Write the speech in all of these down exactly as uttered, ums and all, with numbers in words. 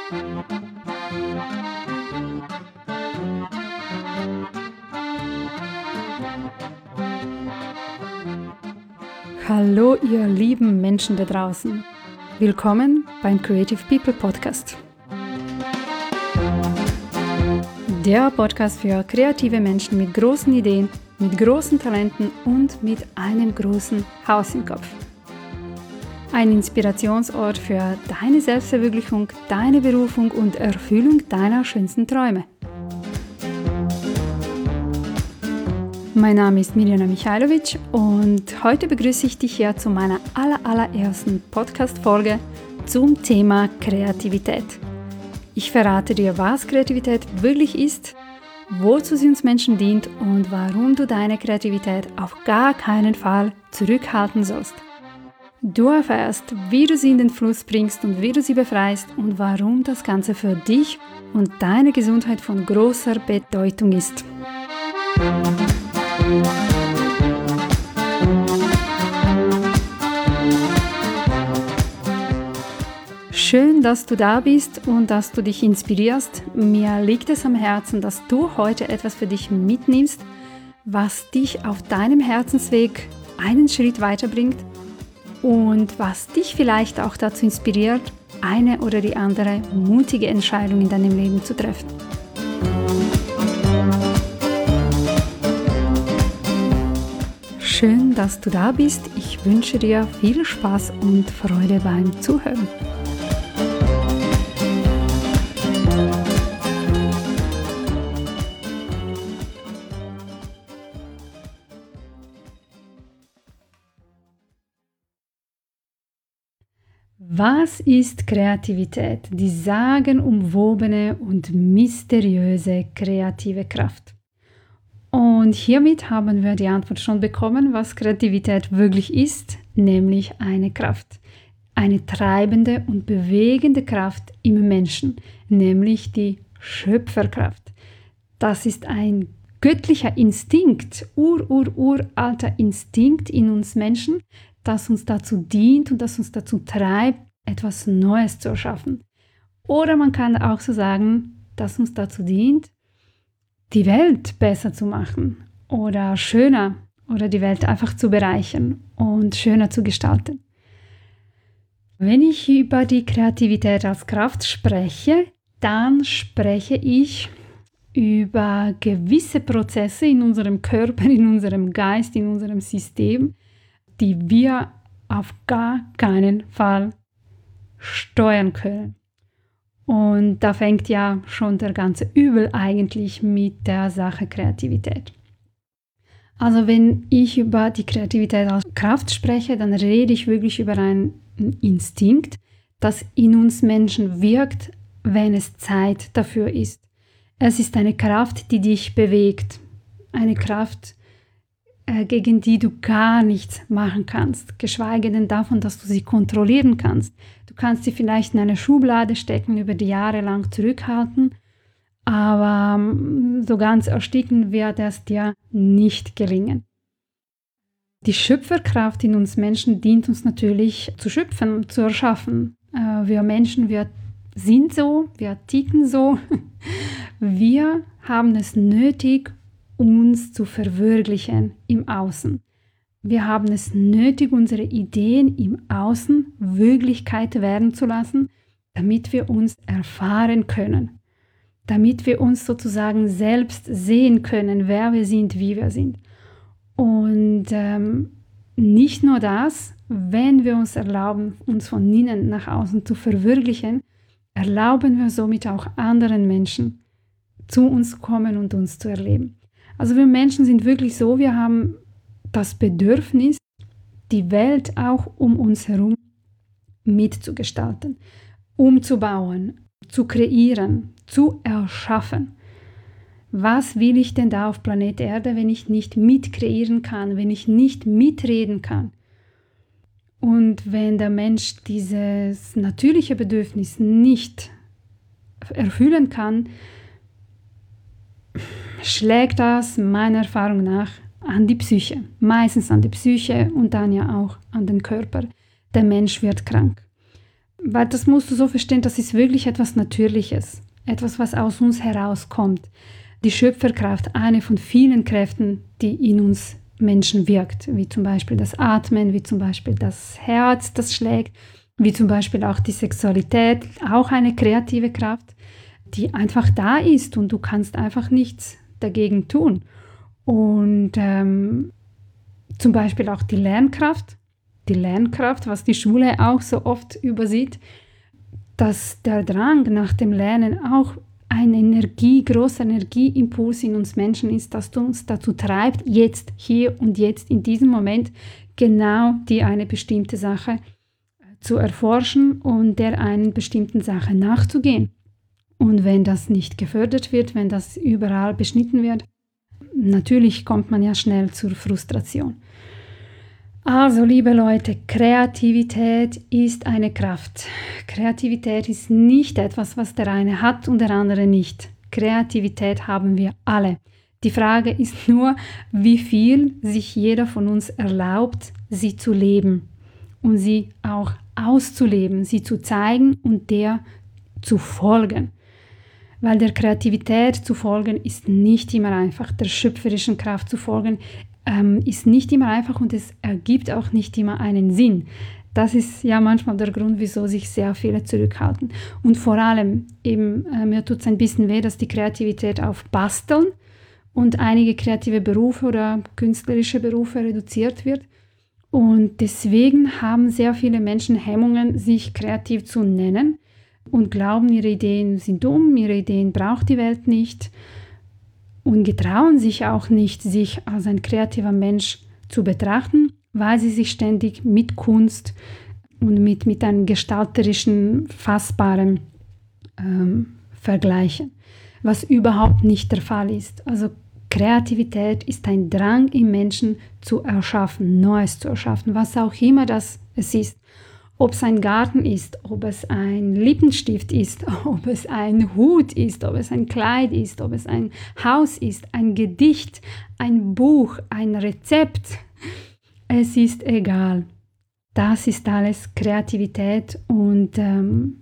Hallo ihr lieben Menschen da draußen. Willkommen beim Creative People Podcast. Der Podcast für kreative Menschen mit großen Ideen, mit großen Talenten und mit einem großen Haus im Kopf. Ein Inspirationsort für deine Selbstverwirklichung, deine Berufung und Erfüllung deiner schönsten Träume. Mein Name ist Mirjana Michajlović und heute begrüße ich dich hier zu meiner aller, allerersten Podcast-Folge zum Thema Kreativität. Ich verrate dir, was Kreativität wirklich ist, wozu sie uns Menschen dient und warum du deine Kreativität auf gar keinen Fall zurückhalten sollst. Du erfährst, wie du sie in den Fluss bringst und wie du sie befreist und warum das Ganze für dich und deine Gesundheit von großer Bedeutung ist. Schön, dass du da bist und dass du dich inspirierst. Mir liegt es am Herzen, dass du heute etwas für dich mitnimmst, was dich auf deinem Herzensweg einen Schritt weiterbringt und was dich vielleicht auch dazu inspiriert, eine oder die andere mutige Entscheidung in deinem Leben zu treffen. Schön, dass du da bist. Ich wünsche dir viel Spaß und Freude beim Zuhören. Was ist Kreativität? Die sagenumwobene und mysteriöse kreative Kraft. Und hiermit haben wir die Antwort schon bekommen, was Kreativität wirklich ist, nämlich eine Kraft. Eine treibende und bewegende Kraft im Menschen, nämlich die Schöpferkraft. Das ist ein göttlicher Instinkt, ur-ur-uralter Instinkt in uns Menschen, das uns dazu dient und das uns dazu treibt, etwas Neues zu erschaffen. Oder man kann auch so sagen, dass uns dazu dient, die Welt besser zu machen oder schöner oder die Welt einfach zu bereichern und schöner zu gestalten. Wenn ich über die Kreativität als Kraft spreche, dann spreche ich über gewisse Prozesse in unserem Körper, in unserem Geist, in unserem System, die wir auf gar keinen Fall steuern können. Und da fängt ja schon der ganze Übel eigentlich mit der Sache Kreativität. Also wenn ich über die Kreativität als Kraft spreche, dann rede ich wirklich über einen Instinkt, das in uns Menschen wirkt, wenn es Zeit dafür ist. Es ist eine Kraft, die dich bewegt. Eine Kraft, äh, gegen die du gar nichts machen kannst, geschweige denn davon, dass du sie kontrollieren kannst. Du kannst sie vielleicht in eine Schublade stecken, über die Jahre lang zurückhalten, aber so ganz ersticken wird es dir nicht gelingen. Die Schöpferkraft in uns Menschen dient uns natürlich zu schöpfen, zu erschaffen. Wir Menschen, wir sind so, wir ticken so. Wir haben es nötig, uns zu verwirklichen im Außen. Wir haben es nötig, unsere Ideen im Außen Wirklichkeit werden zu lassen, damit wir uns erfahren können, damit wir uns sozusagen selbst sehen können, wer wir sind, wie wir sind. Und ähm, nicht nur das, wenn wir uns erlauben, uns von innen nach außen zu verwirklichen, erlauben wir somit auch anderen Menschen zu uns kommen und uns zu erleben. Also wir Menschen sind wirklich so, wir haben das Bedürfnis, die Welt auch um uns herum mitzugestalten, umzubauen, zu kreieren, zu erschaffen. Was will ich denn da auf Planet Erde, wenn ich nicht mitkreieren kann, wenn ich nicht mitreden kann? Und wenn der Mensch dieses natürliche Bedürfnis nicht erfüllen kann, schlägt das meiner Erfahrung nach an die Psyche, meistens an die Psyche und dann ja auch an den Körper. Der Mensch wird krank. Weil das musst du so verstehen, das ist wirklich etwas Natürliches, etwas, was aus uns herauskommt. Die Schöpferkraft, eine von vielen Kräften, die in uns Menschen wirkt, wie zum Beispiel das Atmen, wie zum Beispiel das Herz, das schlägt, wie zum Beispiel auch die Sexualität, auch eine kreative Kraft, die einfach da ist und du kannst einfach nichts dagegen tun. Und ähm, zum Beispiel auch die Lernkraft, die Lernkraft, was die Schule auch so oft übersieht, dass der Drang nach dem Lernen auch ein Energie, großer Energieimpuls in uns Menschen ist, das uns dazu treibt, jetzt, hier und jetzt, in diesem Moment, genau die eine bestimmte Sache zu erforschen und der einen bestimmten Sache nachzugehen. Und wenn das nicht gefördert wird, wenn das überall beschnitten wird, natürlich kommt man ja schnell zur Frustration. Also, liebe Leute, Kreativität ist eine Kraft. Kreativität ist nicht etwas, was der eine hat und der andere nicht. Kreativität haben wir alle. Die Frage ist nur, wie viel sich jeder von uns erlaubt, sie zu leben und sie auch auszuleben, sie zu zeigen und der zu folgen. Weil der Kreativität zu folgen ist nicht immer einfach, der schöpferischen Kraft zu folgen ähm, ist nicht immer einfach und es ergibt auch nicht immer einen Sinn. Das ist ja manchmal der Grund, wieso sich sehr viele zurückhalten. Und vor allem, eben, äh, mir tut es ein bisschen weh, dass die Kreativität auf Basteln und einige kreative Berufe oder künstlerische Berufe reduziert wird. Und deswegen haben sehr viele Menschen Hemmungen, sich kreativ zu nennen und glauben, ihre Ideen sind dumm, ihre Ideen braucht die Welt nicht und getrauen sich auch nicht, sich als ein kreativer Mensch zu betrachten, weil sie sich ständig mit Kunst und mit, mit einem gestalterischen, fassbaren ähm, vergleichen, was überhaupt nicht der Fall ist. Also Kreativität ist ein Drang im Menschen zu erschaffen, Neues zu erschaffen, was auch immer das es ist. Ob es ein Garten ist, ob es ein Lippenstift ist, ob es ein Hut ist, ob es ein Kleid ist, ob es ein Haus ist, ein Gedicht, ein Buch, ein Rezept. Es ist egal. Das ist alles Kreativität und ähm,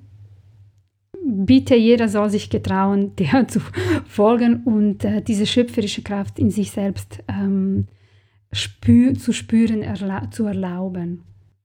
bitte jeder soll sich getrauen, der zu folgen und äh, diese schöpferische Kraft in sich selbst ähm, spür, zu spüren, erla- zu erlauben.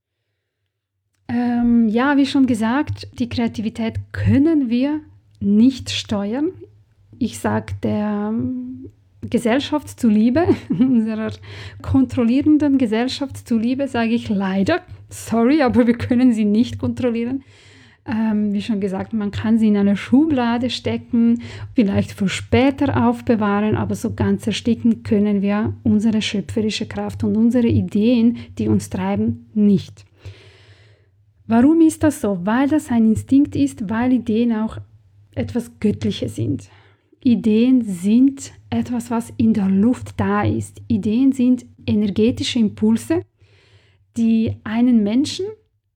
Ähm, ja, wie schon gesagt, die Kreativität können wir nicht steuern. Ich sage der Gesellschaft zuliebe, unserer kontrollierenden Gesellschaft zuliebe, sage ich leider, sorry, aber wir können sie nicht kontrollieren. Ähm, wie schon gesagt, man kann sie in eine Schublade stecken, vielleicht für später aufbewahren, aber so ganz ersticken können wir unsere schöpferische Kraft und unsere Ideen, die uns treiben, nicht. Warum ist das so? Weil das ein Instinkt ist, weil Ideen auch etwas Göttliches sind. Ideen sind etwas, was in der Luft da ist. Ideen sind energetische Impulse, die einen Menschen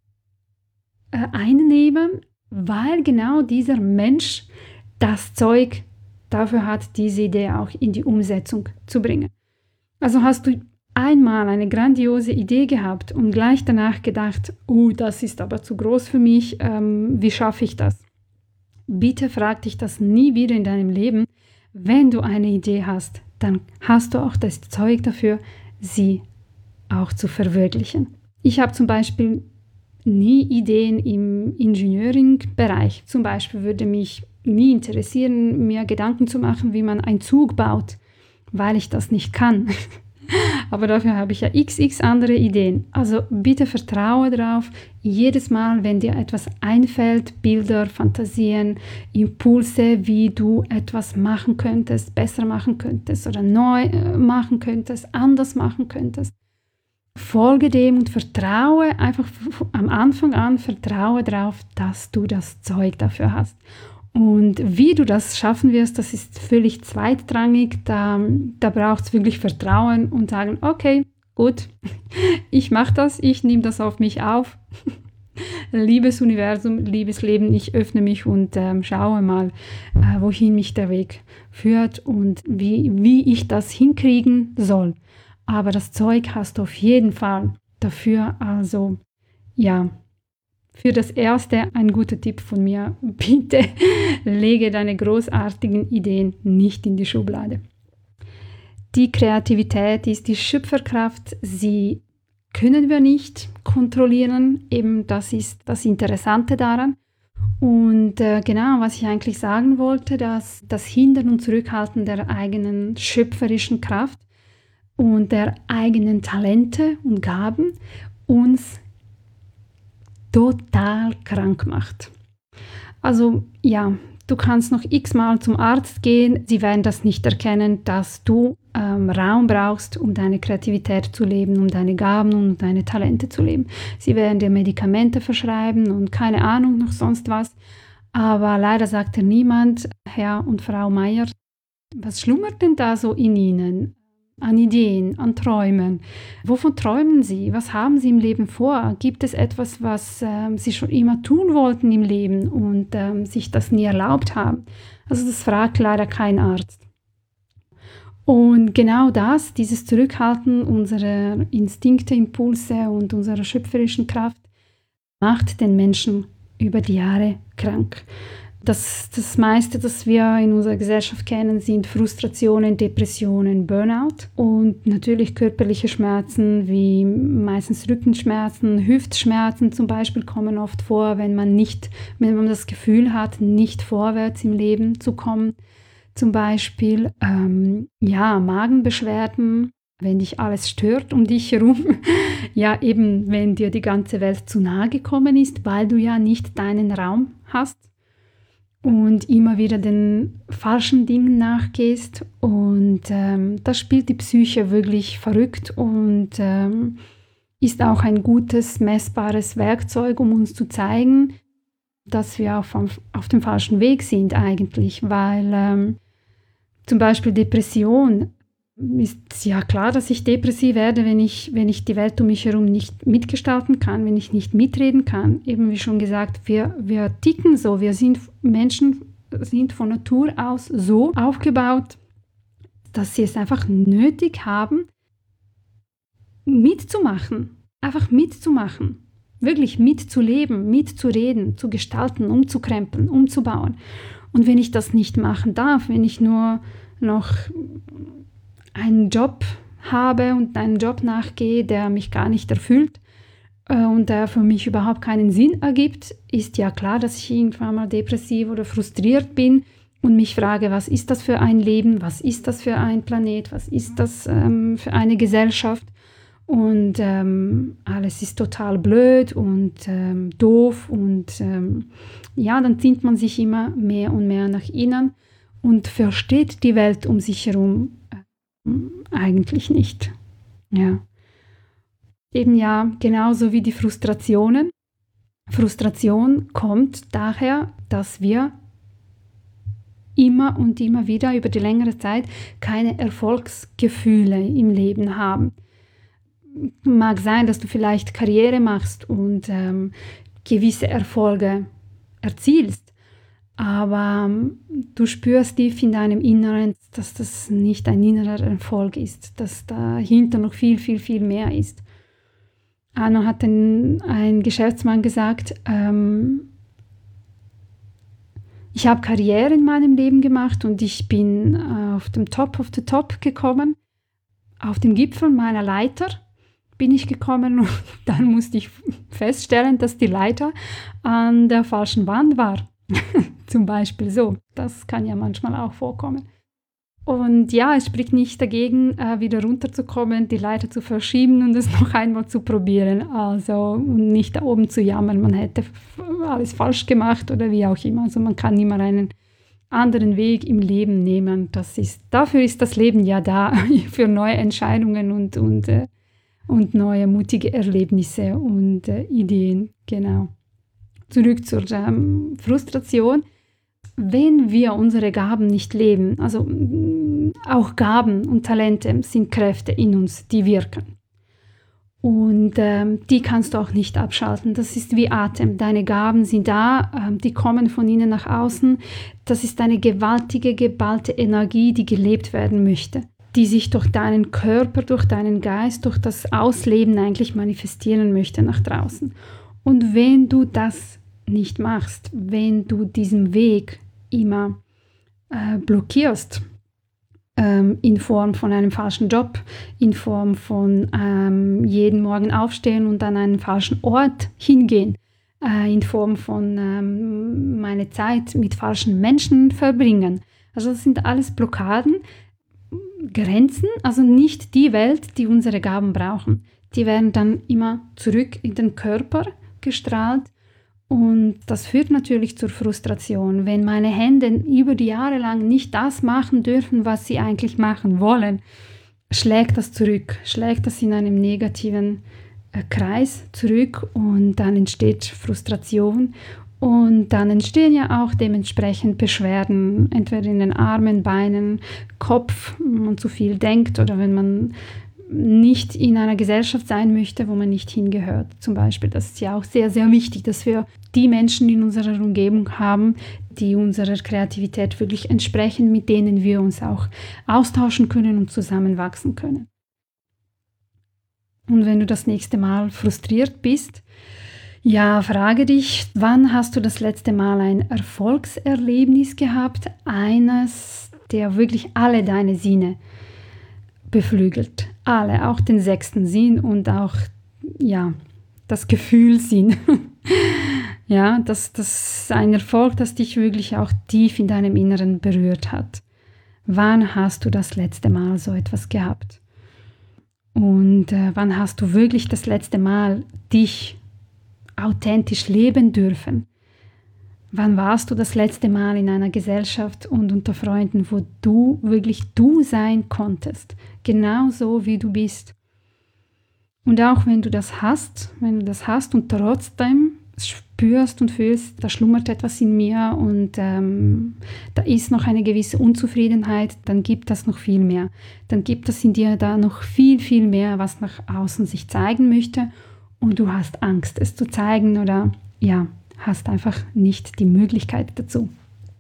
äh, einnehmen, weil genau dieser Mensch das Zeug dafür hat, diese Idee auch in die Umsetzung zu bringen. Also hast du einmal eine grandiose Idee gehabt und gleich danach gedacht, oh, das ist aber zu groß für mich, ähm, wie schaffe ich das? Bitte frag dich das nie wieder in deinem Leben. Wenn du eine Idee hast, dann hast du auch das Zeug dafür, sie auch zu verwirklichen. Ich habe zum Beispiel nie Ideen im Engineering-Bereich. Zum Beispiel würde mich nie interessieren, mir Gedanken zu machen, wie man einen Zug baut, weil ich das nicht kann. Aber dafür habe ich ja xx andere Ideen. Also bitte vertraue darauf, jedes Mal, wenn dir etwas einfällt, Bilder, Fantasien, Impulse, wie du etwas machen könntest, besser machen könntest oder neu machen könntest, anders machen könntest, folge dem und vertraue einfach am Anfang an, vertraue darauf, dass du das Zeug dafür hast. Und wie du das schaffen wirst, das ist völlig zweitrangig. Da, da braucht es wirklich Vertrauen und sagen, okay, gut, ich mache das, ich nehme das auf mich auf. Liebes Universum, liebes Leben, ich öffne mich und ähm, schaue mal, äh, wohin mich der Weg führt und wie, wie ich das hinkriegen soll. Aber das Zeug hast du auf jeden Fall dafür. Also ja, für das Erste ein guter Tipp von mir. Bitte lege deine großartigen Ideen nicht in die Schublade. Die Kreativität ist die Schöpferkraft. Sie können wir nicht kontrollieren. Eben das ist das Interessante daran. Und äh, genau, was ich eigentlich sagen wollte, dass das Hindern und Zurückhalten der eigenen schöpferischen Kraft und der eigenen Talente und Gaben uns total krank macht. Also ja, du kannst noch x-mal zum Arzt gehen, sie werden das nicht erkennen, dass du ähm, Raum brauchst, um deine Kreativität zu leben, um deine Gaben und deine Talente zu leben. Sie werden dir Medikamente verschreiben und keine Ahnung, noch sonst was. Aber leider sagt dir niemand, Herr und Frau Meier, was schlummert denn da so in Ihnen? An Ideen, an Träumen. Wovon träumen Sie? Was haben Sie im Leben vor? Gibt es etwas, was ähm, Sie schon immer tun wollten im Leben und ähm, sich das nie erlaubt haben? Also das fragt leider kein Arzt. Und genau das, dieses Zurückhalten unserer Instinkte, Impulse und unserer schöpferischen Kraft, macht den Menschen über die Jahre krank. Das, das meiste, das wir in unserer Gesellschaft kennen, sind Frustrationen, Depressionen, Burnout und natürlich körperliche Schmerzen wie meistens Rückenschmerzen, Hüftschmerzen zum Beispiel kommen oft vor, wenn man nicht, wenn man das Gefühl hat, nicht vorwärts im Leben zu kommen. Zum Beispiel ähm, ja, Magenbeschwerden, wenn dich alles stört um dich herum. Ja, eben wenn dir die ganze Welt zu nahe gekommen ist, weil du ja nicht deinen Raum hast. Und immer wieder den falschen Dingen nachgehst und ähm, das spielt die Psyche wirklich verrückt und ähm, ist auch ein gutes, messbares Werkzeug, um uns zu zeigen, dass wir auf, auf dem falschen Weg sind eigentlich, weil ähm, zum Beispiel Depression, ist ja klar, dass ich depressiv werde, wenn ich, wenn ich die Welt um mich herum nicht mitgestalten kann, wenn ich nicht mitreden kann. Eben wie schon gesagt, wir, wir ticken so, wir sind Menschen, sind von Natur aus so aufgebaut, dass sie es einfach nötig haben, mitzumachen, einfach mitzumachen, wirklich mitzuleben, mitzureden, zu gestalten, umzukrempeln, umzubauen. Und wenn ich das nicht machen darf, wenn ich nur noch einen Job habe und einen Job nachgehe, der mich gar nicht erfüllt äh, und der für mich überhaupt keinen Sinn ergibt, ist ja klar, dass ich irgendwann mal depressiv oder frustriert bin und mich frage, was ist das für ein Leben, was ist das für ein Planet, was ist das ähm, für eine Gesellschaft und ähm, alles ist total blöd und ähm, doof und ähm, ja, dann zieht man sich immer mehr und mehr nach innen und versteht die Welt um sich herum eigentlich nicht. Ja. Eben ja, genauso wie die Frustrationen. Frustration kommt daher, dass wir immer und immer wieder über die längere Zeit keine Erfolgsgefühle im Leben haben. Mag sein, dass du vielleicht Karriere machst und ähm, gewisse Erfolge erzielst, aber du spürst tief in deinem Inneren, dass das nicht ein innerer Erfolg ist, dass dahinter noch viel, viel, viel mehr ist. Einmal hat ein, ein Geschäftsmann gesagt, ähm, ich habe Karriere in meinem Leben gemacht und ich bin äh, auf dem Top of the Top gekommen. Auf dem Gipfel meiner Leiter bin ich gekommen und dann musste ich feststellen, dass die Leiter an der falschen Wand war. Zum Beispiel so. Das kann ja manchmal auch vorkommen. Und ja, es spricht nicht dagegen, äh, wieder runterzukommen, die Leiter zu verschieben und es noch einmal zu probieren. Also nicht da oben zu jammern, man hätte alles falsch gemacht oder wie auch immer. Also man kann immer einen anderen Weg im Leben nehmen. Das ist, dafür ist das Leben ja da, für neue Entscheidungen und, und, äh, und neue mutige Erlebnisse und äh, Ideen. Genau. Zurück zur ähm, Frustration. Wenn wir unsere Gaben nicht leben, also auch Gaben und Talente sind Kräfte in uns, die wirken. Und ähm, die kannst du auch nicht abschalten. Das ist wie Atem. Deine Gaben sind da, ähm, die kommen von innen nach außen. Das ist eine gewaltige, geballte Energie, die gelebt werden möchte, die sich durch deinen Körper, durch deinen Geist, durch das Ausleben eigentlich manifestieren möchte nach draußen. Und wenn du das nicht machst, wenn du diesen Weg immer äh, blockierst, ähm, in Form von einem falschen Job, in Form von ähm, jeden Morgen aufstehen und an einen falschen Ort hingehen, äh, in Form von ähm, meine Zeit mit falschen Menschen verbringen. Also das sind alles Blockaden, Grenzen, also nicht die Welt, die unsere Gaben brauchen. Die werden dann immer zurück in den Körper gestrahlt und das führt natürlich zur Frustration. Wenn meine Hände über die Jahre lang nicht das machen dürfen, was sie eigentlich machen wollen, schlägt das zurück, schlägt das in einem negativen äh, Kreis zurück und dann entsteht Frustration. Und dann entstehen ja auch dementsprechend Beschwerden, entweder in den Armen, Beinen, Kopf, wenn man zu viel denkt oder wenn man nicht in einer Gesellschaft sein möchte, wo man nicht hingehört. Zum Beispiel, das ist ja auch sehr, sehr wichtig, dass wir die Menschen in unserer Umgebung haben, die unserer Kreativität wirklich entsprechen, mit denen wir uns auch austauschen können und zusammenwachsen können. Und wenn du das nächste Mal frustriert bist, ja, frage dich, wann hast du das letzte Mal ein Erfolgserlebnis gehabt? Eines, der wirklich alle deine Sinne beflügelt. Alle, auch den sechsten Sinn und auch, ja, das Gefühlssinn. Ja, das, das ist ein Erfolg, das dich wirklich auch tief in deinem Inneren berührt hat. Wann hast du das letzte Mal so etwas gehabt? Und äh, wann hast du wirklich das letzte Mal dich authentisch leben dürfen? Wann warst du das letzte Mal in einer Gesellschaft und unter Freunden, wo du wirklich du sein konntest, genauso wie du bist? Und auch wenn du das hast, wenn du das hast und trotzdem spürst und fühlst, da schlummert etwas in mir und ähm, da ist noch eine gewisse Unzufriedenheit, dann gibt das noch viel mehr. Dann gibt es in dir da noch viel, viel mehr, was nach außen sich zeigen möchte. Und du hast Angst, es zu zeigen oder ja, hast einfach nicht die Möglichkeit dazu.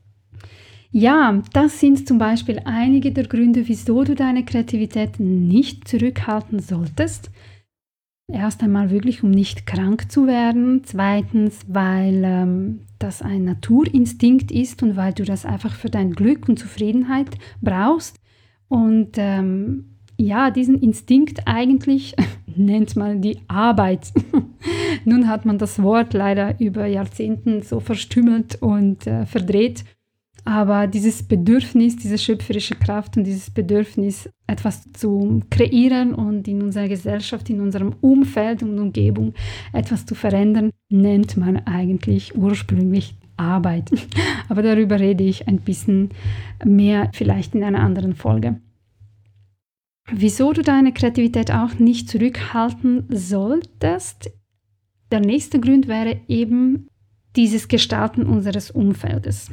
Ja, das sind zum Beispiel einige der Gründe, wieso du deine Kreativität nicht zurückhalten solltest. Erst einmal wirklich, um nicht krank zu werden. Zweitens, weil ähm, das ein Naturinstinkt ist und weil du das einfach für dein Glück und Zufriedenheit brauchst. Und ähm, ja, diesen Instinkt eigentlich nennt man die Arbeit. Nun hat man das Wort leider über Jahrzehnte so verstümmelt und äh, verdreht. Aber dieses Bedürfnis, diese schöpferische Kraft und dieses Bedürfnis, etwas zu kreieren und in unserer Gesellschaft, in unserem Umfeld und Umgebung etwas zu verändern, nennt man eigentlich ursprünglich Arbeit. Aber darüber rede ich ein bisschen mehr vielleicht in einer anderen Folge. Wieso du deine Kreativität auch nicht zurückhalten solltest? Der nächste Grund wäre eben dieses Gestalten unseres Umfeldes.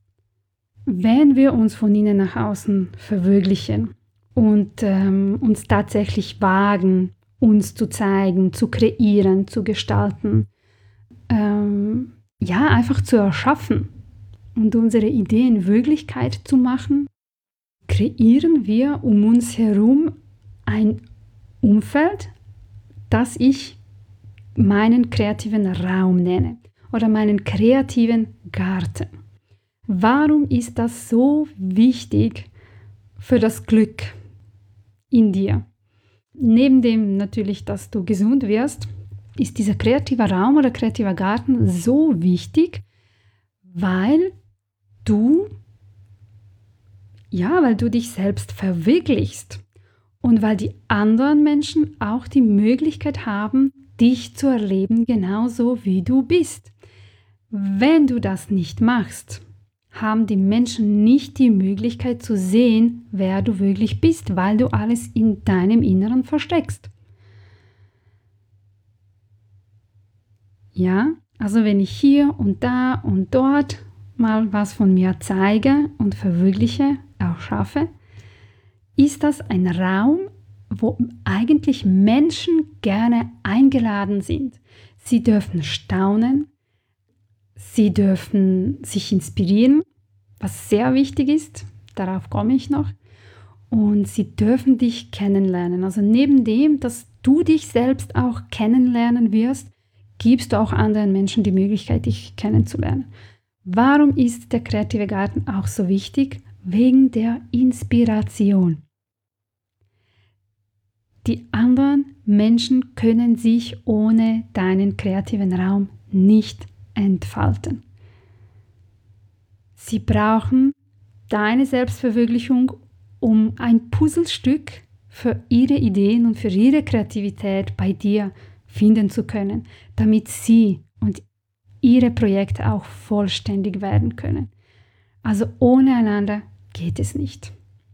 Wenn wir uns von innen nach außen verwirklichen und ähm, uns tatsächlich wagen, uns zu zeigen, zu kreieren, zu gestalten, ähm, ja, einfach zu erschaffen und unsere Ideen Wirklichkeit zu machen, kreieren wir um uns herum ein Umfeld, das ich meinen kreativen Raum nenne oder meinen kreativen Garten. Warum ist das so wichtig für das Glück in dir? Neben dem natürlich, dass du gesund wirst, ist dieser kreative Raum oder kreativer Garten so wichtig, weil du Ja, weil du dich selbst verwirklichst und weil die anderen Menschen auch die Möglichkeit haben, dich zu erleben, genauso wie du bist. Wenn du das nicht machst, haben die Menschen nicht die Möglichkeit zu sehen, wer du wirklich bist, weil du alles in deinem Inneren versteckst. Ja, also wenn ich hier und da und dort mal was von mir zeige und verwirkliche, erschaffe, ist das ein Raum, wo eigentlich Menschen gerne eingeladen sind. Sie dürfen staunen, sie dürfen sich inspirieren, was sehr wichtig ist, darauf komme ich noch, und sie dürfen dich kennenlernen. Also neben dem, dass du dich selbst auch kennenlernen wirst, gibst du auch anderen Menschen die Möglichkeit, dich kennenzulernen. Warum ist der kreative Garten auch so wichtig? Wegen der Inspiration. Die anderen Menschen können sich ohne deinen kreativen Raum nicht entfalten. Sie brauchen deine Selbstverwirklichung, um ein Puzzlestück für ihre Ideen und für ihre Kreativität bei dir finden zu können, damit sie und ihre Projekte auch vollständig werden können. Also ohne einander geht es nicht.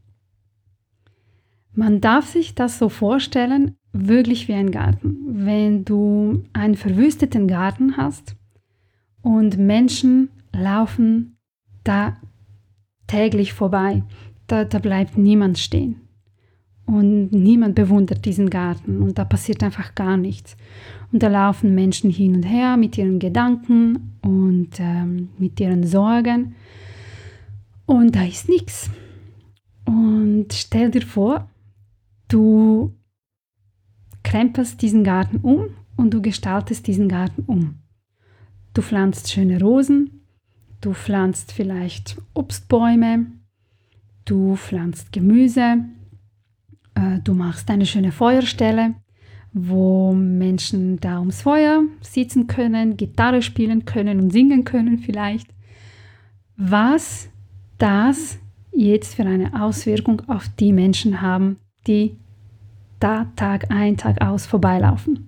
Man darf sich das so vorstellen, wirklich wie ein Garten. Wenn du einen verwüsteten Garten hast und Menschen laufen da täglich vorbei, da, da bleibt niemand stehen. Und niemand bewundert diesen Garten und da passiert einfach gar nichts. Und da laufen Menschen hin und her mit ihren Gedanken und ähm, mit ihren Sorgen und da ist nichts. Und stell dir vor, du krempelst diesen Garten um und du gestaltest diesen Garten um. Du pflanzt schöne Rosen, du pflanzt vielleicht Obstbäume, du pflanzt Gemüse, äh, du machst eine schöne Feuerstelle, wo Menschen da ums Feuer sitzen können, Gitarre spielen können und singen können vielleicht. Was das jetzt für eine Auswirkung auf die Menschen haben, die da Tag ein, Tag aus vorbeilaufen.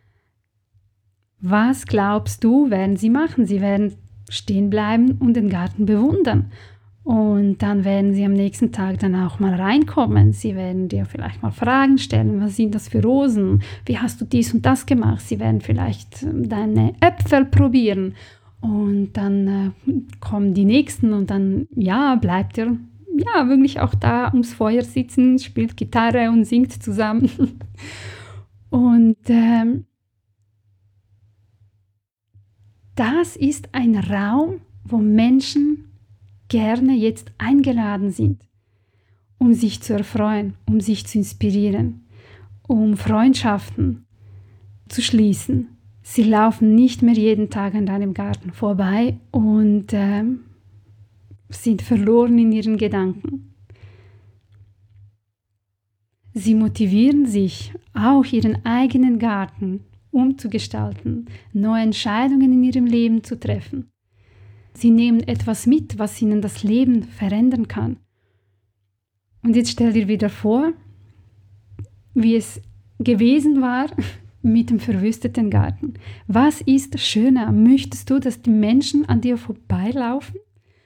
Was glaubst du, werden sie machen? Sie werden stehen bleiben und den Garten bewundern. Und dann werden sie am nächsten Tag dann auch mal reinkommen. Sie werden dir vielleicht mal Fragen stellen. Was sind das für Rosen? Wie hast du dies und das gemacht? Sie werden vielleicht deine Äpfel probieren. Und dann äh, kommen die Nächsten und dann, ja, bleibt ihr ja wirklich auch da ums Feuer sitzen, spielt Gitarre und singt zusammen. Und ähm, das ist ein Raum, wo Menschen gerne jetzt eingeladen sind, um sich zu erfreuen, um sich zu inspirieren, um Freundschaften zu schließen. Sie laufen nicht mehr jeden Tag an deinem Garten vorbei und äh, sind verloren in ihren Gedanken. Sie motivieren sich, auch ihren eigenen Garten umzugestalten, neue Entscheidungen in ihrem Leben zu treffen. Sie nehmen etwas mit, was ihnen das Leben verändern kann. Und jetzt stell dir wieder vor, wie es gewesen war mit dem verwüsteten Garten. Was ist schöner? Möchtest du, dass die Menschen an dir vorbeilaufen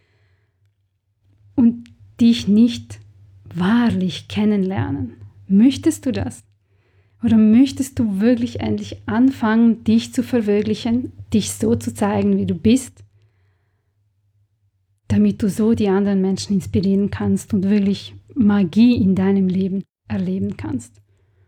und dich nicht wahrlich kennenlernen? Möchtest du das? Oder möchtest du wirklich endlich anfangen, dich zu verwirklichen, dich so zu zeigen, wie du bist, damit du so die anderen Menschen inspirieren kannst und wirklich Magie in deinem Leben erleben kannst?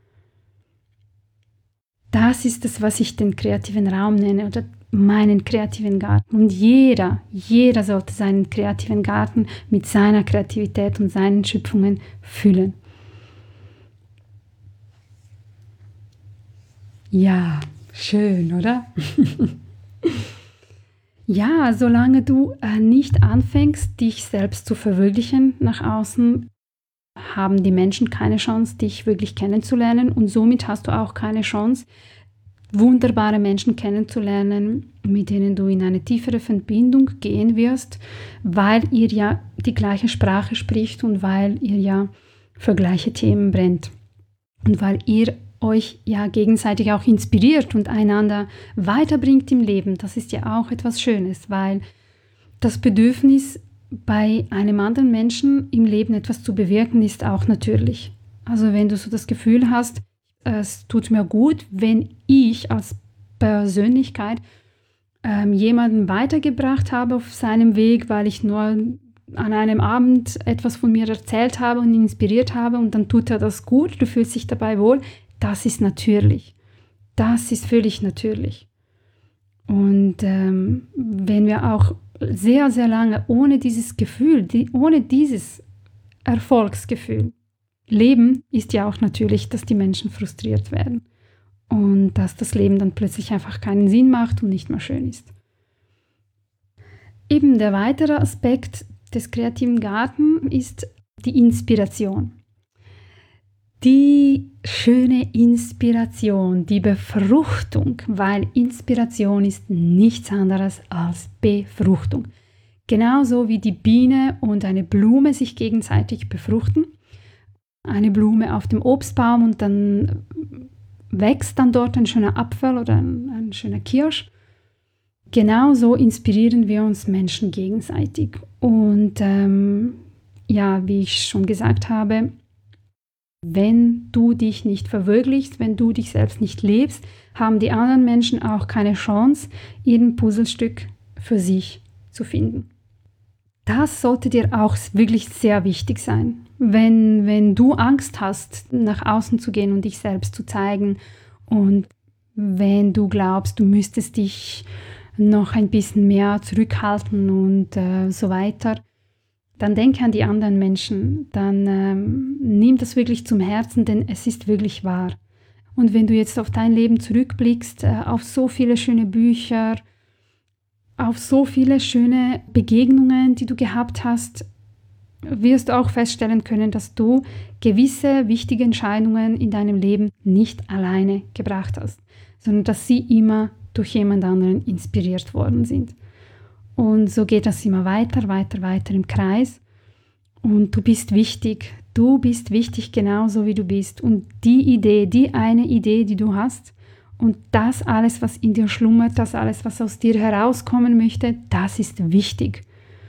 Das ist es, was ich den kreativen Raum nenne oder meinen kreativen Garten. Und jeder, jeder sollte seinen kreativen Garten mit seiner Kreativität und seinen Schöpfungen füllen. Ja, schön, oder? Ja, solange du äh, nicht anfängst, dich selbst zu verwirklichen nach außen, haben die Menschen keine Chance, dich wirklich kennenzulernen und somit hast du auch keine Chance, wunderbare Menschen kennenzulernen, mit denen du in eine tiefere Verbindung gehen wirst, weil ihr ja die gleiche Sprache spricht und weil ihr ja für gleiche Themen brennt und weil ihr euch ja gegenseitig auch inspiriert und einander weiterbringt im Leben. Das ist ja auch etwas Schönes, weil das Bedürfnis bei einem anderen Menschen im Leben etwas zu bewirken ist auch natürlich. Also wenn du so das Gefühl hast, es tut mir gut, wenn ich als Persönlichkeit ähm, jemanden weitergebracht habe auf seinem Weg, weil ich nur an einem Abend etwas von mir erzählt habe und ihn inspiriert habe und dann tut er das gut, du fühlst dich dabei wohl. Das ist natürlich. Das ist völlig natürlich. Und ähm, wenn wir auch sehr, sehr lange ohne dieses Gefühl, die, ohne dieses Erfolgsgefühl leben, ist ja auch natürlich, dass die Menschen frustriert werden. und dass das Leben dann plötzlich einfach keinen Sinn macht und nicht mehr schön ist. Eben der weitere Aspekt des kreativen Garten ist die Inspiration. Die schöne Inspiration, die Befruchtung, weil Inspiration ist nichts anderes als Befruchtung. Genauso wie die Biene und eine Blume sich gegenseitig befruchten. Eine Blume auf dem Obstbaum und dann wächst dann dort ein schöner Apfel oder ein, ein schöner Kirsch. Genauso inspirieren wir uns Menschen gegenseitig. Und ähm, ja, wie ich schon gesagt habe, wenn du dich nicht verwirklichst, wenn du dich selbst nicht lebst, haben die anderen Menschen auch keine Chance, ihr Puzzlestück für sich zu finden. Das sollte dir auch wirklich sehr wichtig sein. Wenn, wenn du Angst hast, nach außen zu gehen und dich selbst zu zeigen und wenn du glaubst, du müsstest dich noch ein bisschen mehr zurückhalten und äh, so weiter, dann denke an die anderen Menschen, dann ähm, nimm das wirklich zum Herzen, denn es ist wirklich wahr. Und wenn du jetzt auf dein Leben zurückblickst, äh, auf so viele schöne Bücher, auf so viele schöne Begegnungen, die du gehabt hast, wirst du auch feststellen können, dass du gewisse wichtige Entscheidungen in deinem Leben nicht alleine gebracht hast, sondern dass sie immer durch jemand anderen inspiriert worden sind. Und so geht das immer weiter, weiter, weiter im Kreis. Und du bist wichtig. Du bist wichtig genauso wie du bist. Und die Idee, die eine Idee, die du hast, und das alles, was in dir schlummert, das alles, was aus dir herauskommen möchte, das ist wichtig.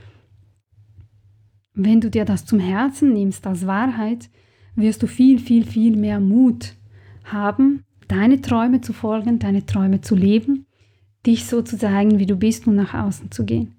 Wenn du dir das zum Herzen nimmst als Wahrheit, wirst du viel, viel, viel mehr Mut haben, deine Träume zu folgen, deine Träume zu leben, dich so zu zeigen, wie du bist und nach außen zu gehen.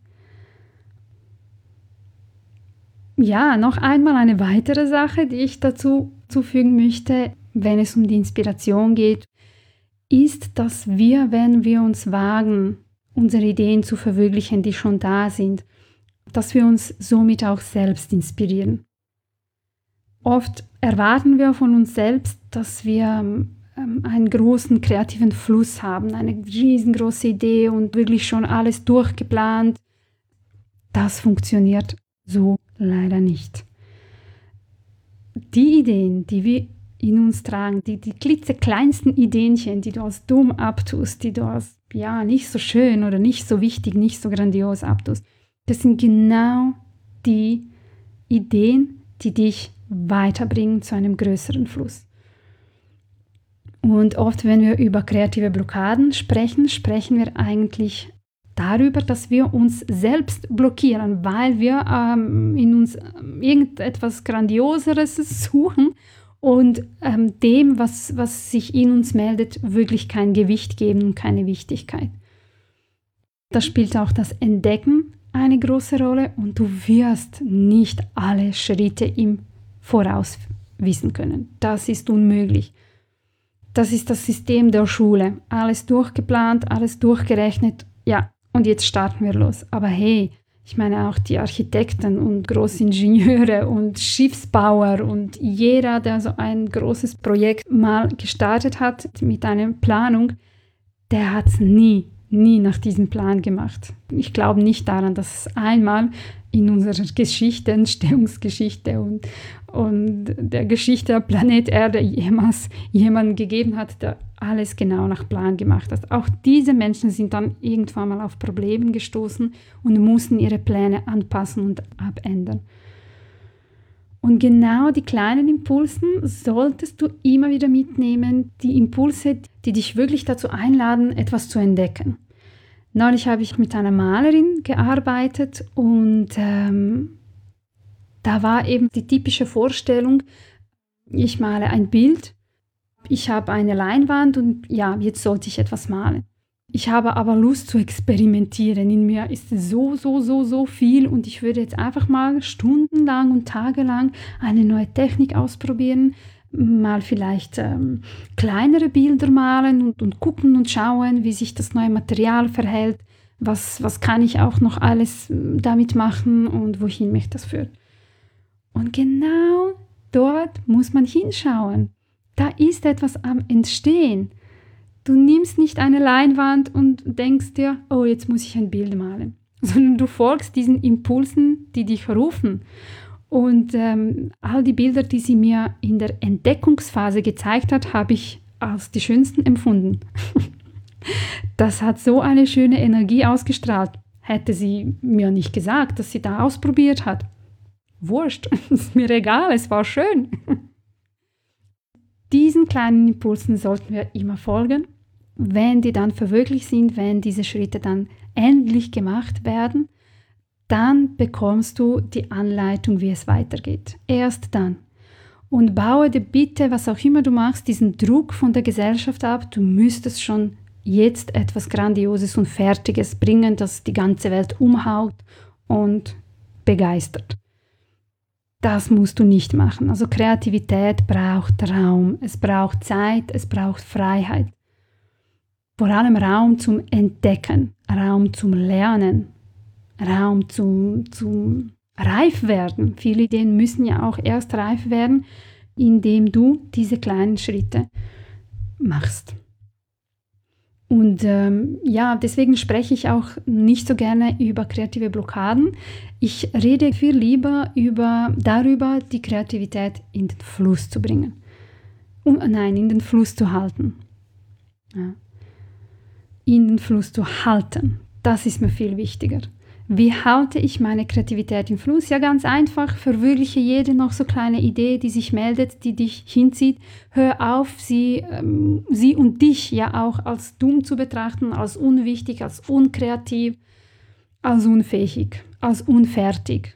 Ja, noch einmal eine weitere Sache, die ich dazu zufügen möchte, wenn es um die Inspiration geht, ist, dass wir, wenn wir uns wagen, unsere Ideen zu verwirklichen, die schon da sind, dass wir uns somit auch selbst inspirieren. Oft erwarten wir von uns selbst, dass wir ähm, einen großen kreativen Fluss haben, eine riesengroße Idee und wirklich schon alles durchgeplant. Das funktioniert so leider nicht. Die Ideen, die wir in uns tragen, die, die klitzekleinsten Ideenchen, die du als dumm abtust, die du als ja, nicht so schön oder nicht so wichtig, nicht so grandios abtust, das sind genau die Ideen, die dich weiterbringen zu einem größeren Fluss. Und oft, wenn wir über kreative Blockaden sprechen, sprechen wir eigentlich darüber, dass wir uns selbst blockieren, weil wir ähm, in uns irgendetwas Grandioseres suchen und ähm, dem, was, was sich in uns meldet, wirklich kein Gewicht geben und keine Wichtigkeit. Da spielt auch das Entdecken eine große Rolle und du wirst nicht alle Schritte im Voraus wissen können. Das ist unmöglich. Das ist das System der Schule. Alles durchgeplant, alles durchgerechnet. Ja, und jetzt starten wir los. Aber hey, ich meine auch die Architekten und Großingenieure und Schiffsbauer und jeder, der so ein großes Projekt mal gestartet hat mit einer Planung, der hat es nie, nie nach diesem Plan gemacht. Ich glaube nicht daran, dass es einmal in unserer Geschichte, Entstehungsgeschichte und, und der Geschichte der Planet Erde jemals jemanden gegeben hat, der alles genau nach Plan gemacht hat. Auch diese Menschen sind dann irgendwann mal auf Probleme gestoßen und mussten ihre Pläne anpassen und abändern. Und genau die kleinen Impulsen solltest du immer wieder mitnehmen, die Impulse, die dich wirklich dazu einladen, etwas zu entdecken. Neulich habe ich mit einer Malerin gearbeitet und ähm, da war eben die typische Vorstellung, ich male ein Bild, ich habe eine Leinwand und ja, jetzt sollte ich etwas malen. Ich habe aber Lust zu experimentieren. In mir ist so, so, so, so viel und ich würde jetzt einfach mal stundenlang und tagelang eine neue Technik ausprobieren, mal vielleicht ähm, kleinere Bilder malen und, und gucken und schauen, wie sich das neue Material verhält, was, was kann ich auch noch alles damit machen und wohin mich das führt. Und genau dort muss man hinschauen. Da ist etwas am Entstehen. Du nimmst nicht eine Leinwand und denkst dir, oh, jetzt muss ich ein Bild malen, sondern du folgst diesen Impulsen, die dich rufen. Und ähm, all die Bilder, die sie mir in der Entdeckungsphase gezeigt hat, habe ich als die schönsten empfunden. Das hat so eine schöne Energie ausgestrahlt. Hätte sie mir nicht gesagt, dass sie da ausprobiert hat. Wurscht, ist mir egal, es war schön. Diesen kleinen Impulsen sollten wir immer folgen. Wenn die dann verwirklicht sind, wenn diese Schritte dann endlich gemacht werden, dann bekommst du die Anleitung, wie es weitergeht. Erst dann. Und baue dir bitte, was auch immer du machst, diesen Druck von der Gesellschaft ab. Du müsstest schon jetzt etwas Grandioses und Fertiges bringen, das die ganze Welt umhaut und begeistert. Das musst du nicht machen. Also Kreativität braucht Raum, es braucht Zeit, es braucht Freiheit. Vor allem Raum zum Entdecken, Raum zum Lernen, Raum zum, zum Reifwerden. Viele Ideen müssen ja auch erst reif werden, indem du diese kleinen Schritte machst. Und ähm, ja, deswegen spreche ich auch nicht so gerne über kreative Blockaden. Ich rede viel lieber über, darüber, die Kreativität in den Fluss zu bringen. Um, nein, in den Fluss zu halten. Ja. In den Fluss zu halten. Das ist mir viel wichtiger. Wie halte ich meine Kreativität im Fluss? Ja, ganz einfach. Verwirkliche jede noch so kleine Idee, die sich meldet, die dich hinzieht. Hör auf, sie, ähm, sie und dich ja auch als dumm zu betrachten, als unwichtig, als unkreativ, als unfähig, als unfertig.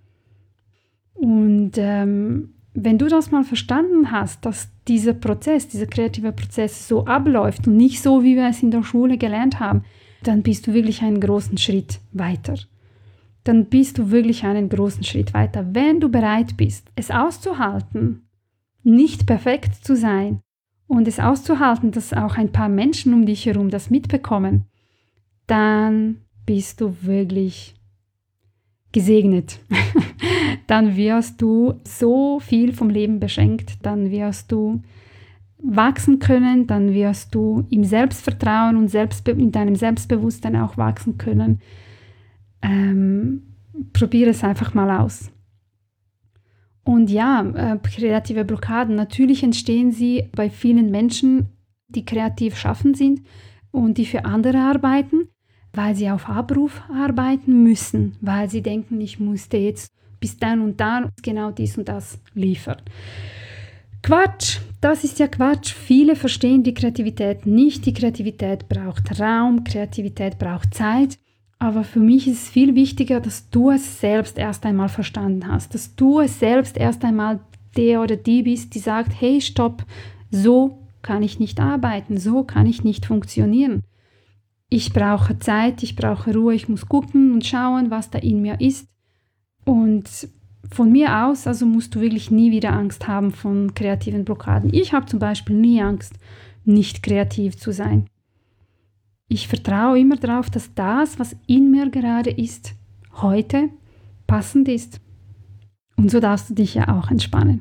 Und ähm, wenn du das mal verstanden hast, dass dieser Prozess, dieser kreative Prozess so abläuft und nicht so, wie wir es in der Schule gelernt haben, dann bist du wirklich einen großen Schritt weiter. Dann bist du wirklich einen großen Schritt weiter. Wenn du bereit bist, es auszuhalten, nicht perfekt zu sein und es auszuhalten, dass auch ein paar Menschen um dich herum das mitbekommen, dann bist du wirklich gesegnet. Dann wirst du so viel vom Leben beschenkt, dann wirst du wachsen können, dann wirst du im Selbstvertrauen und Selbstbe- in deinem Selbstbewusstsein auch wachsen können. Ähm, probiere es einfach mal aus. Und ja, äh, kreative Blockaden, natürlich entstehen sie bei vielen Menschen, die kreativ schaffend sind und die für andere arbeiten, weil sie auf Abruf arbeiten müssen, weil sie denken, ich musste jetzt bis dann und dann genau dies und das liefern. Quatsch, das ist ja Quatsch. Viele verstehen die Kreativität nicht. Die Kreativität braucht Raum, Kreativität braucht Zeit. Aber für mich ist es viel wichtiger, dass du es selbst erst einmal verstanden hast. Dass du es selbst erst einmal der oder die bist, die sagt, hey, stopp, so kann ich nicht arbeiten, so kann ich nicht funktionieren. Ich brauche Zeit, ich brauche Ruhe, ich muss gucken und schauen, was da in mir ist. Und von mir aus, also musst du wirklich nie wieder Angst haben von kreativen Blockaden. Ich habe zum Beispiel nie Angst, nicht kreativ zu sein. Ich vertraue immer darauf, dass das, was in mir gerade ist, heute passend ist. Und so darfst du dich ja auch entspannen.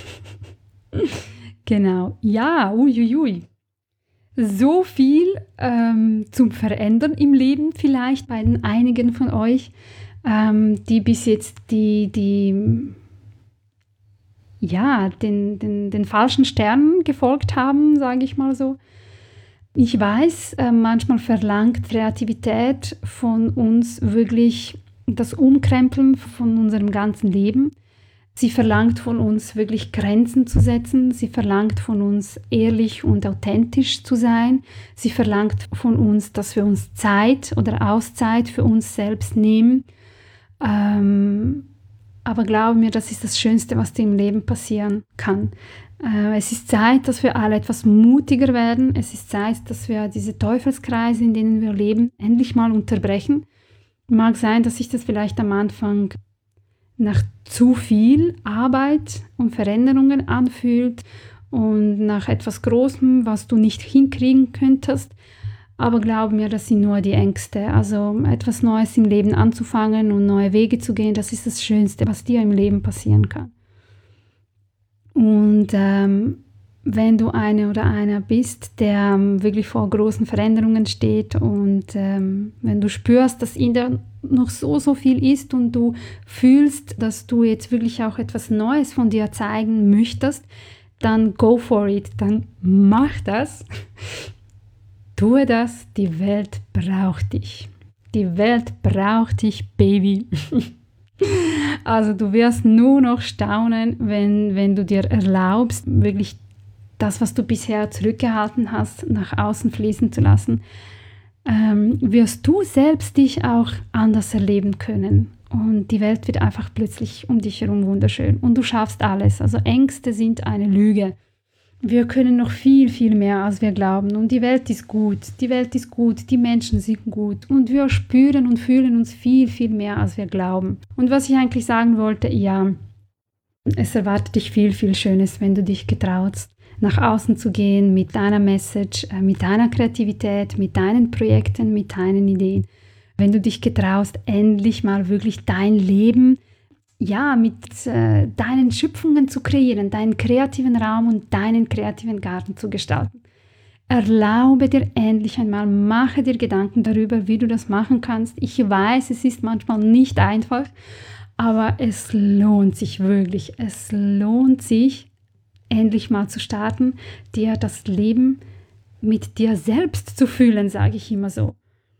Genau. Ja, uiuiui. So viel ähm, zum Verändern im Leben vielleicht bei den einigen von euch, ähm, die bis jetzt die, die, ja, den, den, den falschen Sternen gefolgt haben, sage ich mal so. Ich weiß, äh, manchmal verlangt Kreativität von uns wirklich das Umkrempeln von unserem ganzen Leben. Sie verlangt von uns wirklich Grenzen zu setzen. Sie verlangt von uns ehrlich und authentisch zu sein. Sie verlangt von uns, dass wir uns Zeit oder Auszeit für uns selbst nehmen. Ähm, aber glaube mir, das ist das Schönste, was dir im Leben passieren kann. Äh, es ist Zeit, dass wir alle etwas mutiger werden. Es ist Zeit, dass wir diese Teufelskreise, in denen wir leben, endlich mal unterbrechen. Mag sein, dass sich das vielleicht am Anfang nach zu viel Arbeit und Veränderungen anfühlt und nach etwas Großem, was du nicht hinkriegen könntest. Aber glaub mir, das sind nur die Ängste. Also etwas Neues im Leben anzufangen und neue Wege zu gehen, das ist das Schönste, was dir im Leben passieren kann. Und ähm, wenn du eine oder einer bist, der ähm, wirklich vor großen Veränderungen steht und ähm, wenn du spürst, dass in dir noch so, so viel ist und du fühlst, dass du jetzt wirklich auch etwas Neues von dir zeigen möchtest, dann go for it, dann mach das. Tue das, die Welt braucht dich. Die Welt braucht dich, Baby. Also du wirst nur noch staunen, wenn, wenn du dir erlaubst, wirklich das, was du bisher zurückgehalten hast, nach außen fließen zu lassen, ähm, wirst du selbst dich auch anders erleben können. Und die Welt wird einfach plötzlich um dich herum wunderschön. Und du schaffst alles. Also Ängste sind eine Lüge. Wir können noch viel, viel mehr, als wir glauben. Und die Welt ist gut. Die Welt ist gut. Die Menschen sind gut. Und wir spüren und fühlen uns viel, viel mehr, als wir glauben. Und was ich eigentlich sagen wollte, ja, es erwartet dich viel, viel Schönes, wenn du dich getraust, nach außen zu gehen mit deiner Message, mit deiner Kreativität, mit deinen Projekten, mit deinen Ideen. Wenn du dich getraust, endlich mal wirklich dein Leben, ja, mit äh, deinen Schöpfungen zu kreieren, deinen kreativen Raum und deinen kreativen Garten zu gestalten. Erlaube dir endlich einmal, mache dir Gedanken darüber, wie du das machen kannst. Ich weiß, es ist manchmal nicht einfach, aber es lohnt sich wirklich. Es lohnt sich, endlich mal zu starten, dir das Leben mit dir selbst zu fühlen, sage ich immer so.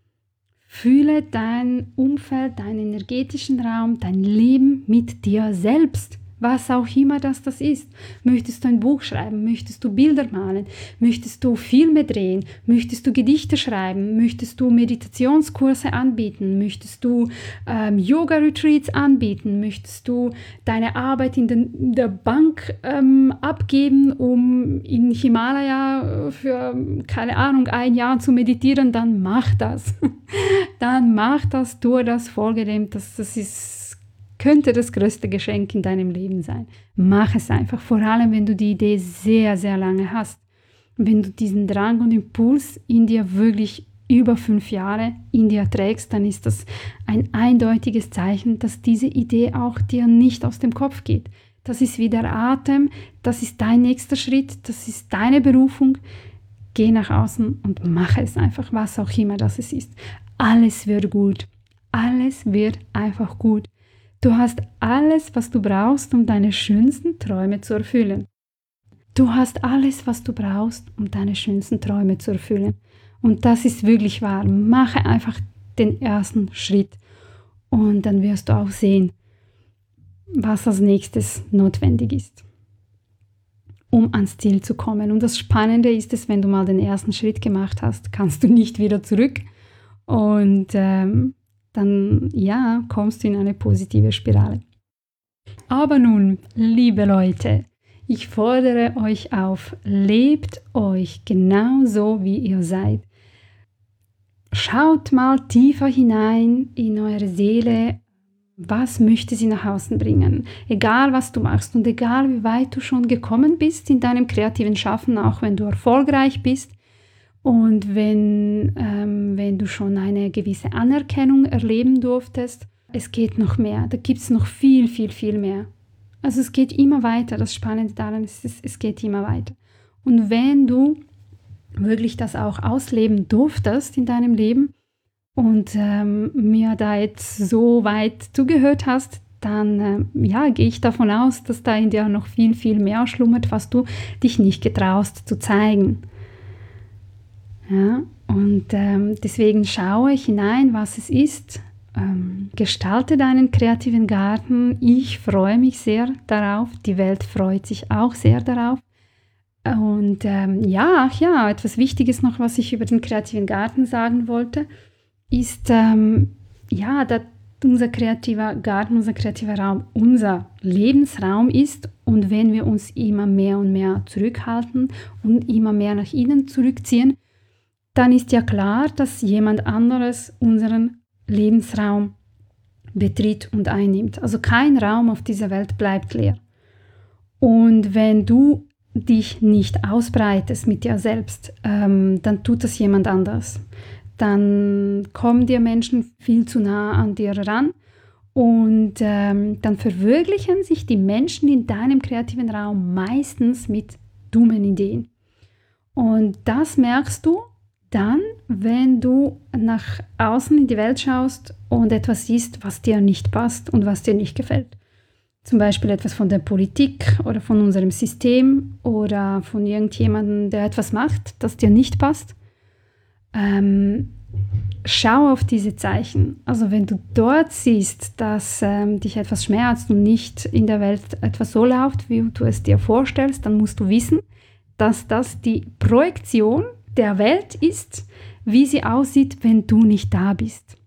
Fühle dein Umfeld, deinen energetischen Raum, dein Leben mit dir selbst. Was auch immer das, das ist. Möchtest du ein Buch schreiben? Möchtest du Bilder malen? Möchtest du Filme drehen? Möchtest du Gedichte schreiben? Möchtest du Meditationskurse anbieten? Möchtest du ähm, Yoga-Retreats anbieten? Möchtest du deine Arbeit in, den, in der Bank ähm, abgeben, um in Himalaya für, keine Ahnung, ein Jahr zu meditieren? Dann mach das. Dann mach das, tu das, folge dem. Das, das ist könnte das größte Geschenk in deinem Leben sein. Mach es einfach, vor allem wenn du die Idee sehr, sehr lange hast. Wenn du diesen Drang und Impuls in dir wirklich über fünf Jahre in dir trägst, dann ist das ein eindeutiges Zeichen, dass diese Idee auch dir nicht aus dem Kopf geht. Das ist wie der Atem, das ist dein nächster Schritt, das ist deine Berufung. Geh nach außen und mach es einfach, was auch immer das ist. Alles wird gut. Alles wird einfach gut. Du hast alles, was du brauchst, um deine schönsten Träume zu erfüllen. Du hast alles, was du brauchst, um deine schönsten Träume zu erfüllen. Und das ist wirklich wahr. Mache einfach den ersten Schritt und dann wirst du auch sehen, was als nächstes notwendig ist, um ans Ziel zu kommen. Und das Spannende ist es, wenn du mal den ersten Schritt gemacht hast, kannst du nicht wieder zurück und ähm, dann ja, kommst du in eine positive Spirale. Aber nun, liebe Leute, ich fordere euch auf, lebt euch genau so, wie ihr seid. Schaut mal tiefer hinein in eure Seele, was möchte sie nach außen bringen. Egal, was du machst und egal, wie weit du schon gekommen bist in deinem kreativen Schaffen, auch wenn du erfolgreich bist, und wenn, ähm, wenn du schon eine gewisse Anerkennung erleben durftest, es geht noch mehr. Da gibt es noch viel, viel, viel mehr. Also es geht immer weiter. Das Spannende daran ist, es, es geht immer weiter. Und wenn du wirklich das auch ausleben durftest in deinem Leben und ähm, mir da jetzt so weit zugehört hast, dann äh, ja, gehe ich davon aus, dass da in dir noch viel, viel mehr schlummert, was du dich nicht getraust zu zeigen. Ja, und ähm, deswegen schaue hinein, was es ist. Ähm, gestalte deinen kreativen Garten. Ich freue mich sehr darauf. Die Welt freut sich auch sehr darauf. Und ähm, ja, ach ja, etwas Wichtiges noch, was ich über den kreativen Garten sagen wollte, ist, ähm, ja, dass unser kreativer Garten, unser kreativer Raum, unser Lebensraum ist. Und wenn wir uns immer mehr und mehr zurückhalten und immer mehr nach innen zurückziehen, dann ist ja klar, dass jemand anderes unseren Lebensraum betritt und einnimmt. Also kein Raum auf dieser Welt bleibt leer. Und wenn du dich nicht ausbreitest mit dir selbst, ähm, dann tut das jemand anders. Dann kommen dir Menschen viel zu nah an dir ran und ähm, dann verwirklichen sich die Menschen in deinem kreativen Raum meistens mit dummen Ideen. Und das merkst du dann, wenn du nach außen in die Welt schaust und etwas siehst, was dir nicht passt und was dir nicht gefällt. Zum Beispiel etwas von der Politik oder von unserem System oder von irgendjemandem, der etwas macht, das dir nicht passt. Ähm, schau auf diese Zeichen. Also wenn du dort siehst, dass ähm, dich etwas schmerzt und nicht in der Welt etwas so läuft, wie du es dir vorstellst, dann musst du wissen, dass das die Projektion der Welt ist, wie sie aussieht, wenn du nicht da bist.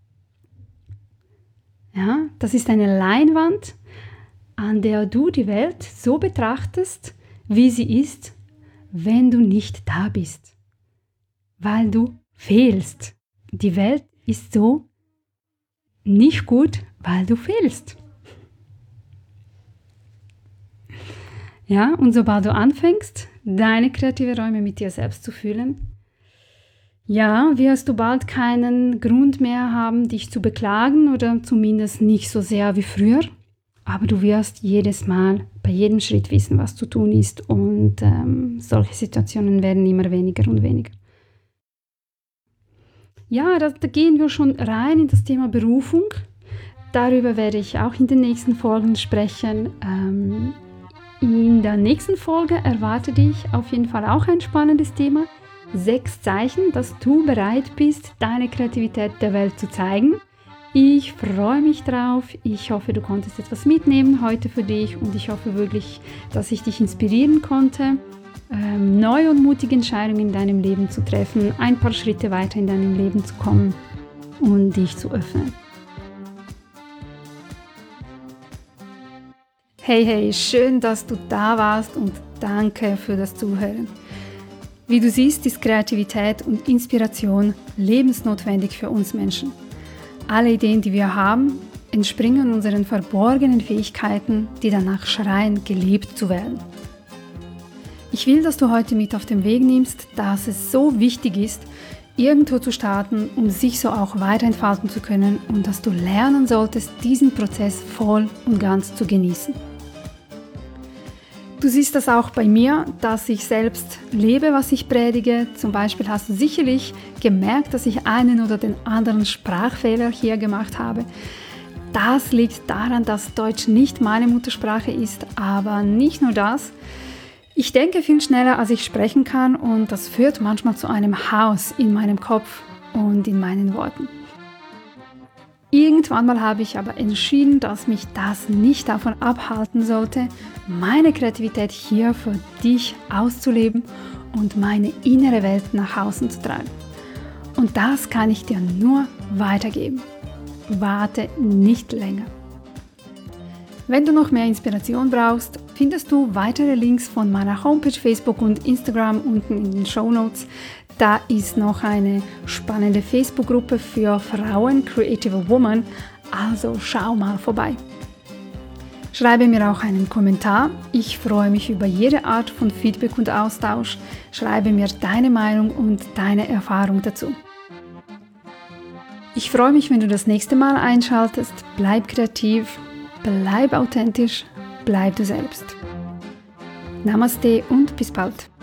Ja, das ist eine Leinwand, an der du die Welt so betrachtest, wie sie ist, wenn du nicht da bist. Weil du fehlst. Die Welt ist so nicht gut, weil du fehlst. Ja, und sobald du anfängst, deine kreative Räume mit dir selbst zu fühlen, ja, wirst du bald keinen Grund mehr haben, dich zu beklagen oder zumindest nicht so sehr wie früher. Aber du wirst jedes Mal, bei jedem Schritt wissen, was zu tun ist und ähm, solche Situationen werden immer weniger und weniger. Ja, da, da gehen wir schon rein in das Thema Berufung. Darüber werde ich auch in den nächsten Folgen sprechen. Ähm, in der nächsten Folge erwartet dich auf jeden Fall auch ein spannendes Thema. Sechs Zeichen, dass du bereit bist, deine Kreativität der Welt zu zeigen. Ich freue mich drauf. Ich hoffe, du konntest etwas mitnehmen heute für dich und ich hoffe wirklich, dass ich dich inspirieren konnte, ähm, neue und mutige Entscheidungen in deinem Leben zu treffen, ein paar Schritte weiter in deinem Leben zu kommen und dich zu öffnen. Hey, hey, schön, dass du da warst und danke für das Zuhören. Wie du siehst, ist Kreativität und Inspiration lebensnotwendig für uns Menschen. Alle Ideen, die wir haben, entspringen unseren verborgenen Fähigkeiten, die danach schreien, gelebt zu werden. Ich will, dass du heute mit auf den Weg nimmst, dass es so wichtig ist, irgendwo zu starten, um sich so auch weiter entfalten zu können und dass du lernen solltest, diesen Prozess voll und ganz zu genießen. Du siehst das auch bei mir, dass ich selbst lebe, was ich predige. Zum Beispiel hast du sicherlich gemerkt, dass ich einen oder den anderen Sprachfehler hier gemacht habe. Das liegt daran, dass Deutsch nicht meine Muttersprache ist, aber nicht nur das. Ich denke viel schneller, als ich sprechen kann und das führt manchmal zu einem Chaos in meinem Kopf und in meinen Worten. Irgendwann mal habe ich aber entschieden, dass mich das nicht davon abhalten sollte, meine Kreativität hier für dich auszuleben und meine innere Welt nach außen zu tragen. Und das kann ich dir nur weitergeben. Warte nicht länger. Wenn du noch mehr Inspiration brauchst, findest du weitere Links von meiner Homepage, Facebook und Instagram unten in den Shownotes. Da ist noch eine spannende Facebook-Gruppe für Frauen, Creative Woman, also schau mal vorbei. Schreibe mir auch einen Kommentar. Ich freue mich über jede Art von Feedback und Austausch. Schreibe mir deine Meinung und deine Erfahrung dazu. Ich freue mich, wenn du das nächste Mal einschaltest. Bleib kreativ, bleib authentisch, bleib du selbst. Namaste und bis bald.